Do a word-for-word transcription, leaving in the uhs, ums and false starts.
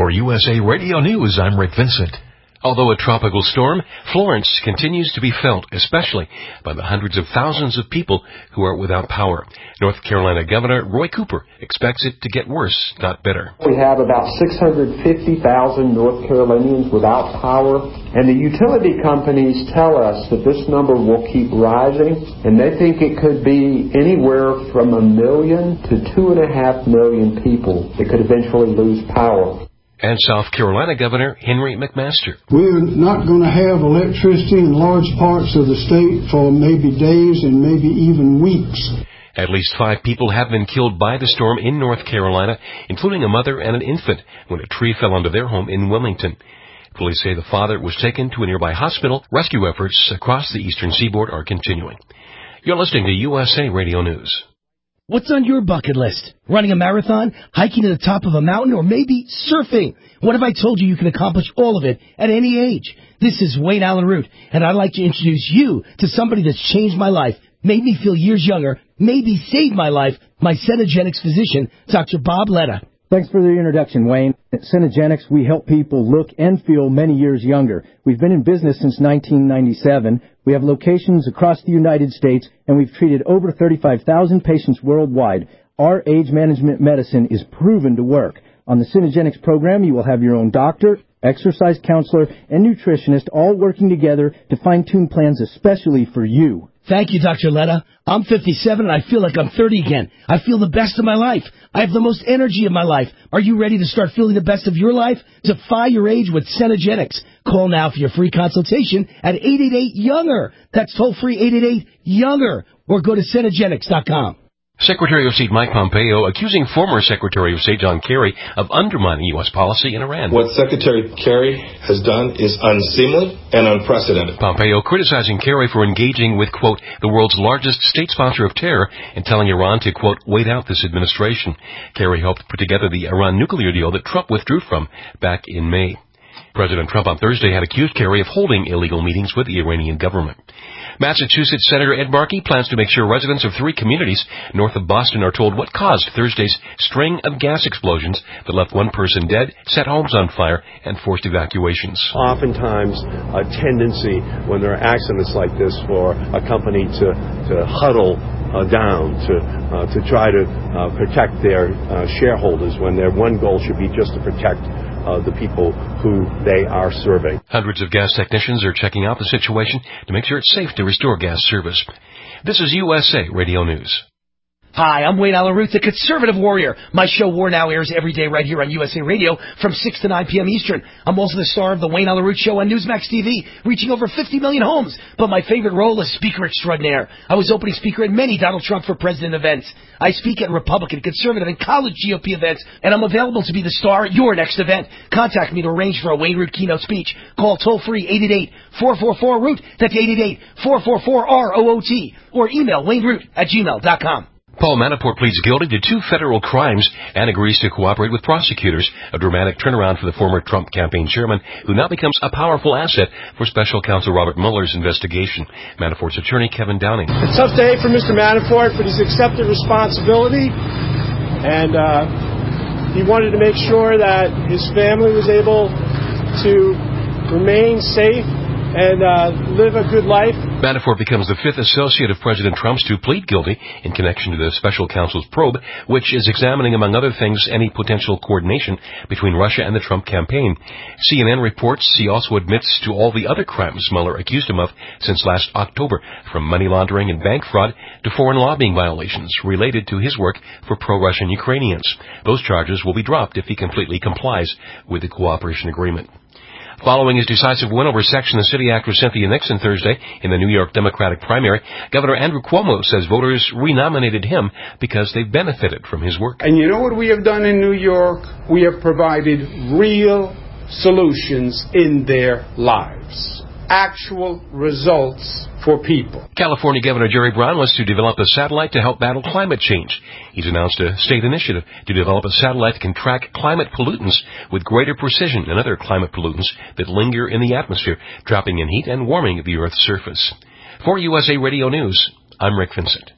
For U S A Radio News, I'm Rick Vincent. Although a tropical storm, Florence continues to be felt, especially by the hundreds of thousands of people who are without power. North Carolina Governor Roy Cooper expects it to get worse, not better. We have about six hundred fifty thousand North Carolinians without power, and the utility companies tell us that this number will keep rising, and they think it could be anywhere from a million to two and a half million people that could eventually lose power. And South Carolina Governor Henry McMaster. We're not going to have electricity in large parts of the state for maybe days and maybe even weeks. At least five people have been killed by the storm in North Carolina, including a mother and an infant, when a tree fell onto their home in Wilmington. Police say the father was taken to a nearby hospital. Rescue efforts across the eastern seaboard are continuing. You're listening to U S A Radio News. What's on your bucket list? Running a marathon, hiking to the top of a mountain, or maybe surfing? What if I told you you can accomplish all of it at any age? This is Wayne Allen Root, and I'd like to introduce you to somebody that's changed my life, made me feel years younger, maybe saved my life, my Cenegenics physician, Doctor Bob Letta. Thanks for the introduction, Wayne. At Cenegenics, we help people look and feel many years younger. We've been in business since nineteen ninety-seven. We have locations across the United States, and we've treated over thirty-five thousand patients worldwide. Our age management medicine is proven to work. On the Cenegenics program, you will have your own doctor, exercise counselor, and nutritionist all working together to fine-tune plans especially for you. Thank you, Doctor Letta. I'm fifty-seven and I feel like I'm thirty again. I feel the best of my life. I have the most energy of my life. Are you ready to start feeling the best of your life? Defy your age with Cenegenics. Call now for your free consultation at eight eight eight, younger. That's toll-free eight eight eight, younger. Or go to Cenegenics dot com. Secretary of State Mike Pompeo accusing former Secretary of State John Kerry of undermining U S policy in Iran. What Secretary Kerry has done is unseemly and unprecedented. Pompeo criticizing Kerry for engaging with, quote, the world's largest state sponsor of terror and telling Iran to, quote, wait out this administration. Kerry helped put together the Iran nuclear deal that Trump withdrew from back in May. President Trump on Thursday had accused Kerry of holding illegal meetings with the Iranian government. Massachusetts Senator Ed Markey plans to make sure residents of three communities north of Boston are told what caused Thursday's string of gas explosions that left one person dead, set homes on fire, and forced evacuations. Oftentimes, a tendency when there are accidents like this for a company to, to huddle uh, down, to uh, to try to uh, protect their uh, shareholders when their one goal should be just to protect Uh, the people who they are serving. Hundreds of gas technicians are checking out the situation to make sure it's safe to restore gas service. This is U S A Radio News. Hi, I'm Wayne Allen Root, the conservative warrior. My show War Now airs every day right here on U S A Radio from six to nine p.m. Eastern. I'm also the star of the Wayne Allen Root Show on Newsmax T V, reaching over fifty million homes. But my favorite role is Speaker Extraordinaire. I was opening speaker at many Donald Trump for President events. I speak at Republican, conservative, and college G O P events, and I'm available to be the star at your next event. Contact me to arrange for a Wayne Root keynote speech. Call toll-free eight eight eight, four four four, root. That's eight eight eight, four four four, R O O T. Or email wayneroot at gmail dot com. Paul Manafort pleads guilty to two federal crimes and agrees to cooperate with prosecutors, a dramatic turnaround for the former Trump campaign chairman, who now becomes a powerful asset for special counsel Robert Mueller's investigation. Manafort's attorney, Kevin Downing. It's a tough day for Mister Manafort, but he's accepted responsibility, and uh, he wanted to make sure that his family was able to remain safe and uh, live a good life. Manafort becomes the fifth associate of President Trump's to plead guilty in connection to the special counsel's probe, which is examining, among other things, any potential coordination between Russia and the Trump campaign. C N N reports he also admits to all the other crimes Mueller accused him of since last October, from money laundering and bank fraud to foreign lobbying violations related to his work for pro-Russian Ukrainians. Those charges will be dropped if he completely complies with the cooperation agreement. Following his decisive win over Sex and the City actor Cynthia Nixon Thursday in the New York Democratic primary, Governor Andrew Cuomo says voters renominated him because they benefited from his work. And you know what we have done in New York? We have provided real solutions in their lives. Actual results for people. California Governor Jerry Brown wants to develop a satellite to help battle climate change. He's announced a state initiative to develop a satellite that can track climate pollutants with greater precision than other climate pollutants that linger in the atmosphere, trapping in heat and warming the Earth's surface. For U S A Radio News, I'm Rick Vincent.